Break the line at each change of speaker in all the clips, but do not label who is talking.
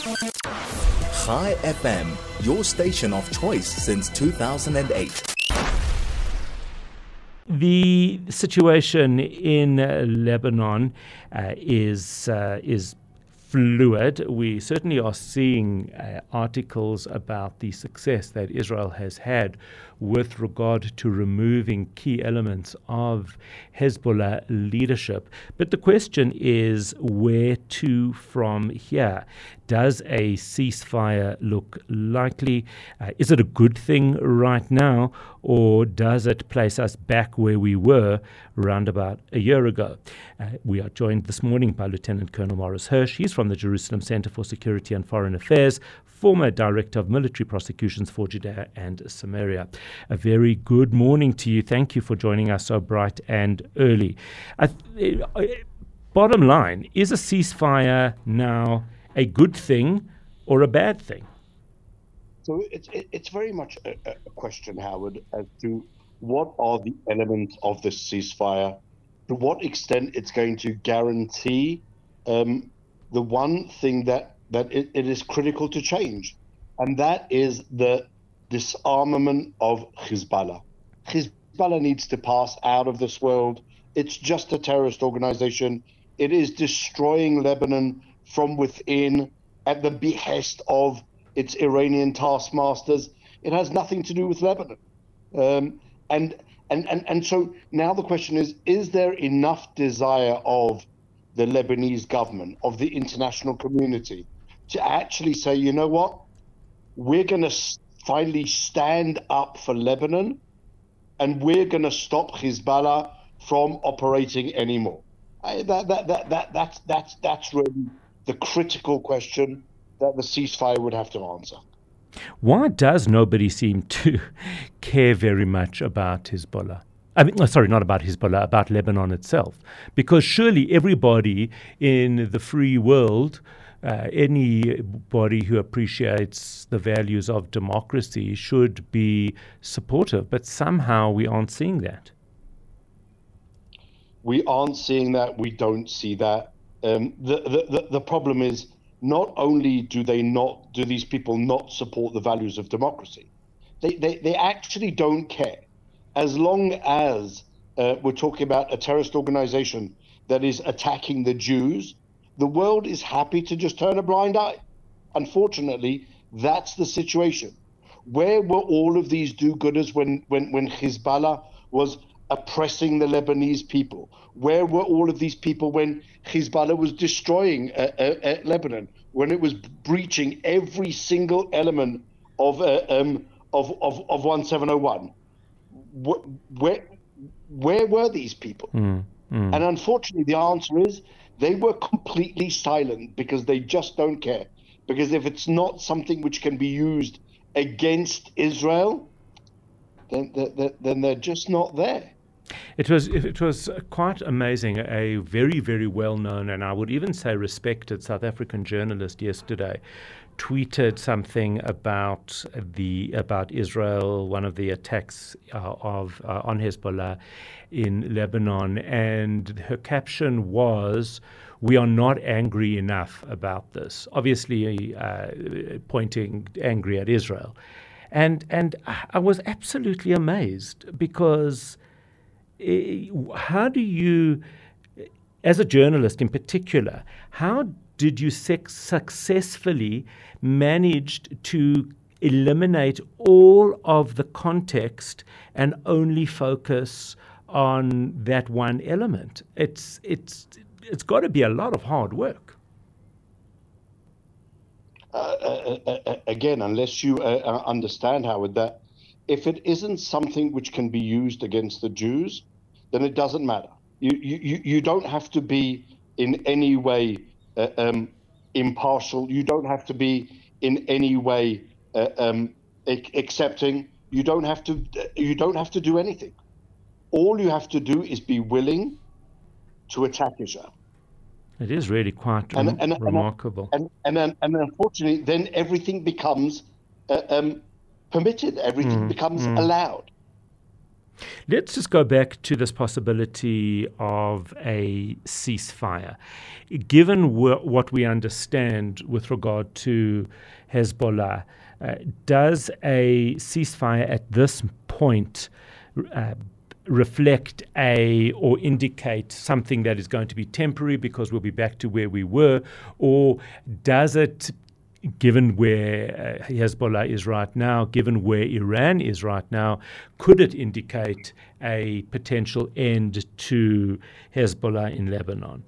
Chai FM, your station of choice since 2008.
The situation in Lebanon is fluid. We certainly are seeing articles about the success that Israel has had with regard to removing key elements of Hezbollah leadership. But the question is, where to from here? Does a ceasefire look likely? Is it a good thing right now, or does it place us back where we were around about a year ago? We are joined this morning by Lieutenant Colonel Morris Hirsch. He's from the Jerusalem Center for Security and Foreign Affairs, former Director of Military Prosecutions for Judea and Samaria. A very good morning to you. Thank you for joining us so bright and early. Bottom line, is a ceasefire now a good thing or a bad thing?
So it's very much a question, Howard, as to what are the elements of this ceasefire, to what extent it's going to guarantee the one thing that it is critical to change, and that is the disarmament of Hezbollah. Hezbollah needs to pass out of this world. It's just a terrorist organization. It is destroying Lebanon from within at the behest of its Iranian taskmasters. It has nothing to do with Lebanon. And so now the question is there enough desire of the Lebanese government, of the international community, to actually say, you know what, we're going to finally stand up for Lebanon, and we're going to stop Hezbollah from operating anymore? That's really the critical question that the ceasefire would have to answer.
Why does nobody seem to care very much about Hezbollah? Not about Hezbollah, about Lebanon itself. Because surely everybody in the free world, anybody who appreciates the values of democracy should be supportive. But somehow we aren't seeing that.
We aren't seeing that. We don't see that. The problem is, not only do these people not support the values of democracy, they actually don't care. As long as we're talking about a terrorist organization that is attacking the Jews, the world is happy to just turn a blind eye. Unfortunately, that's the situation. Where were all of these do-gooders when Hezbollah was oppressing the Lebanese people? Where were all of these people when Hezbollah was destroying Lebanon, when it was breaching every single element of 1701? Where were these people? And unfortunately, the answer is they were completely silent, because they just don't care. Because if it's not something which can be used against Israel, then they're just not there.
It was quite amazing. A very, very well-known, and I would even say respected, South African journalist yesterday tweeted something about Israel, one of the attacks on Hezbollah in Lebanon, and her caption was, "We are not angry enough about this," obviously pointing angry at Israel. And I was absolutely amazed, because how do you, as a journalist in particular, how did you successfully manage to eliminate all of the context and only focus on that one element? It's got to be a lot of hard work.
Again, unless you understand, Howard, that if it isn't something which can be used against the Jews, then it doesn't matter. You don't have to be in any way impartial. You don't have to be in any way accepting. You don't have to do anything. All you have to do is be willing to attack Israel.
It is really quite remarkable.
And unfortunately, then everything becomes permitted. Everything becomes allowed.
Let's just go back to this possibility of a ceasefire. Given what we understand with regard to Hezbollah, does a ceasefire at this point reflect or indicate something that is going to be temporary because we'll be back to where we were, or does it, given where Hezbollah is right now, given where Iran is right now, could it indicate a potential end to Hezbollah in Lebanon?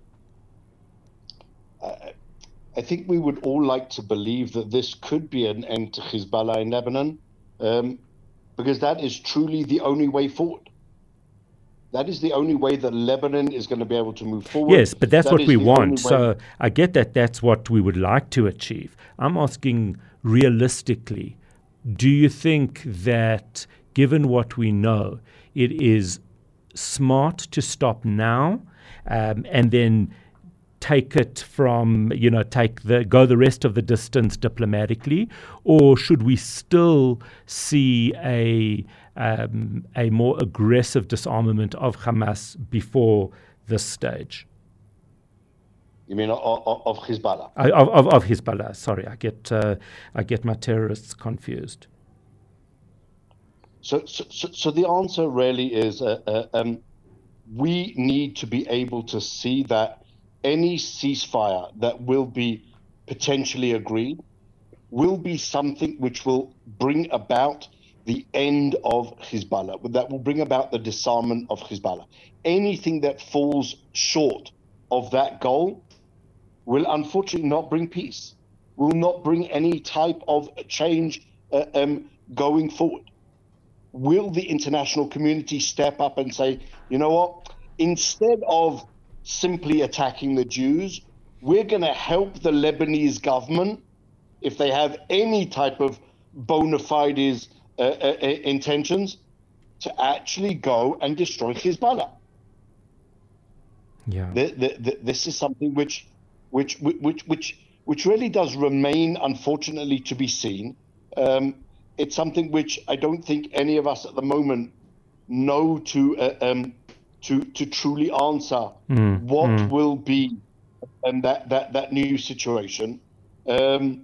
I think we would all like to believe that this could be an end to Hezbollah in Lebanon, because that is truly the only way forward. That is the only way that Lebanon is going to be able to move forward.
Yes, but that's what we want. So I get that that's what we would like to achieve. I'm asking realistically, do you think that, given what we know, it is smart to stop now and then take it from, go the rest of the distance diplomatically, or should we still see a more aggressive disarmament of Hamas before this stage?
You mean of Hezbollah?
Of Hezbollah. Sorry, I get my terrorists confused.
So the answer really is we need to be able to see that any ceasefire that will be potentially agreed will be something which will bring about the end of Hezbollah, that will bring about the disarmament of Hezbollah. Anything that falls short of that goal will unfortunately not bring peace, will not bring any type of change going forward. Will the international community step up and say, you know what, instead of simply attacking the Jews, we're going to help the Lebanese government, if they have any type of bona fides intentions, to actually go and destroy Hezbollah.
Yeah,
this is something which really does remain, unfortunately, to be seen. It's something which I don't think any of us at the moment know to truly answer what will be that new situation, and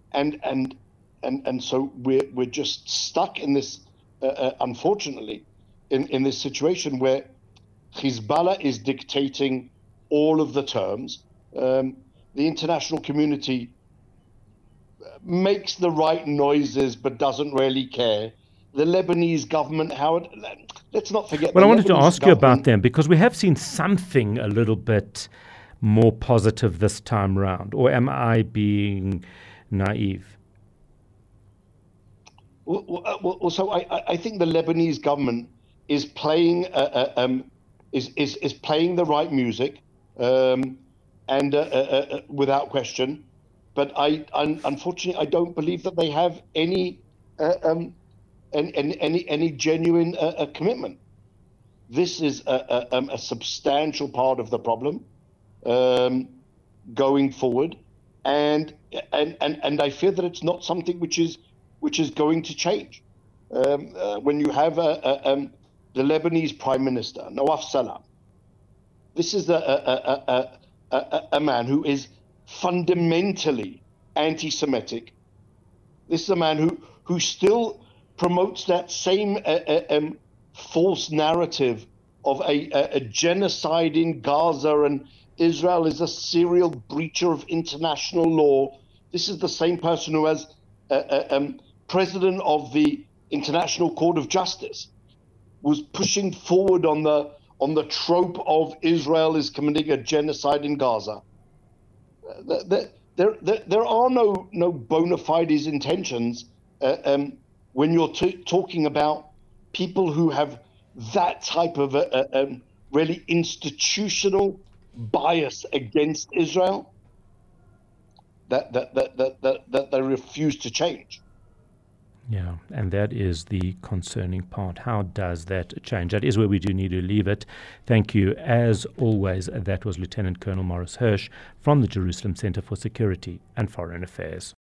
so we're just stuck in this, unfortunately, in this situation where Hezbollah is dictating all of the terms. The international community makes the right noises but doesn't really care. The Lebanese government, Howard, let's not forget.
Well, I wanted to ask you about them because we have seen something a little bit more positive this time round. Or am I being naive?
So I think the Lebanese government is playing is playing the right music, and without question. But unfortunately, I don't believe that they have any genuine commitment. This is a substantial part of the problem going forward, and I fear that it's not something which is going to change. When you have the Lebanese Prime Minister Nawaf Salam, this is a man who is fundamentally anti-Semitic. This is a man who still promotes that same false narrative of a genocide in Gaza, and Israel is a serial breacher of international law. This is the same person who, as president of the International Court of Justice, was pushing forward on the trope of Israel is committing a genocide in Gaza. There are no bona fides intentions when you're talking about people who have that type of really institutional bias against Israel that they refuse to change.
Yeah, and that is the concerning part. How does that change? That is where we do need to leave it. Thank you. As always, that was Lieutenant Colonel Maurice Hirsch from the Jerusalem Center for Security and Foreign Affairs.